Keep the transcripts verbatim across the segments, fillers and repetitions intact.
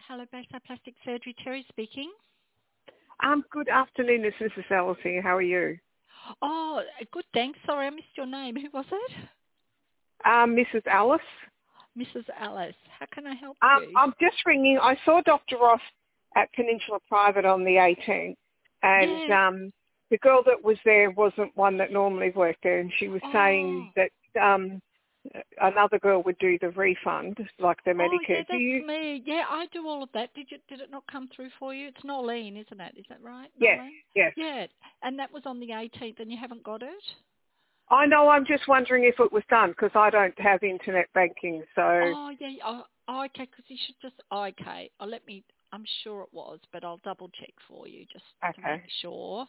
Hello, Bayside Plastic Surgery. Terry speaking. Um, good afternoon, it's Missus Ellis here. How are you? Oh, good, thanks. Sorry, I missed your name. Who was it? Um, Missus Ellis. Missus Alice. How can I help Um, you? I'm just ringing. I saw Doctor Ross at Peninsula Private on the eighteenth, and Yeah. um, the girl that was there wasn't one that normally worked there, and she was Oh, saying that um, another girl would do the refund, like the oh, yeah, Medicare. Do that's you? me. Yeah, I do all of that. Did you? Did it not come through for you? It's Nolene, isn't it? Is that right, Yes, Nolene? yes. Yeah, and that was on the eighteenth, and you haven't got it? I know. I'm just wondering if it was done because I don't have internet banking, so Oh, yeah. Oh, oh okay, because you should just. Oh, okay. Oh, let me. I'm sure it was, but I'll double check for you just to make okay. sure.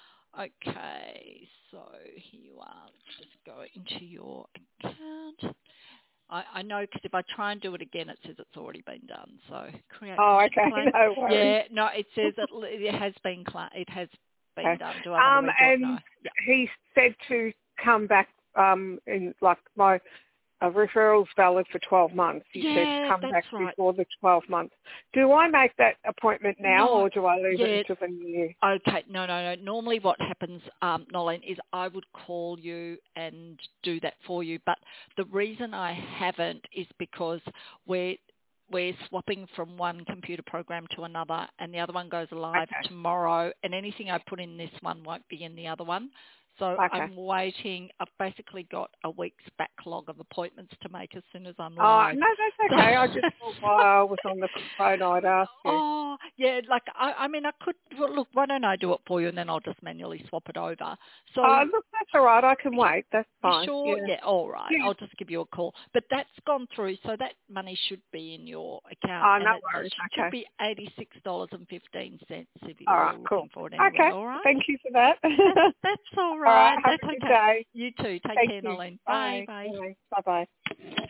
Okay, so here you are. Let's just go into your account. I, I know because if I try and do it again, it says it's already been done. So create Oh, patient okay. claim. No worries. Yeah, no, it says it, it has been cla- it has been Okay. done. Do I want to Um, redo it? No. and Yeah. he said to come back um, in, like, my uh, referral's valid for twelve months. He said Yeah, come that's back right. before the twelve months. Do I make that appointment now No. or do I leave it Yeah. until the new year? Okay. No, no, no. Normally, what happens, um, Nolan, is I would call you and do that for you. But the reason I haven't is because we're we're swapping from one computer program to another, and the other one goes live Okay. tomorrow, and anything I put in this one won't be in the other one. So Okay. I'm waiting. I've basically got a week's backlog of appointments to make as soon as I'm Uh, live. no, that's So okay. I just thought while I was on the phone I'd ask you. oh, yeah, like, I, I mean, I could, well, look, why don't I do it for you and then I'll just manually swap it over. So Uh, look, that's all right. I can wait. That's you fine. sure? Yeah. Yeah, all right. Yeah. I'll just give you a call. But that's gone through, so that money should be in your account, Oh, and no it, it worries. should Okay. be eighty-six dollars and fifteen cents if All you're right, cool. looking for it anyway, Okay. all right? Thank you for that. That's, that's all All right. right. Have That's a good okay. day. You too. Take Thank care, you. Nolene. Bye, Bye. bye. Bye. Bye-bye.